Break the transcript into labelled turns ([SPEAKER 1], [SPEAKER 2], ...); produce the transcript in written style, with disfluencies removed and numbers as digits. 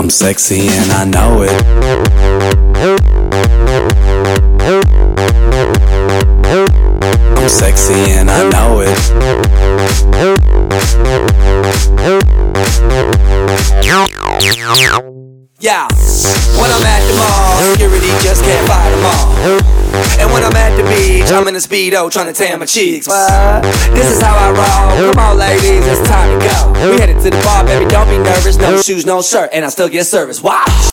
[SPEAKER 1] I'm sexy and I know it. I'm sexy and I know it. Yeah, when I'm at the mall, security just can't fight them all. And when I'm at the beach, I'm in a Speedo trying to tan my cheeks. What? This is how I roll. Come on ladies, it's time to go. We headed to the bar, baby, don't be nervous. No shoes, no shirt, and I still get service. Watch.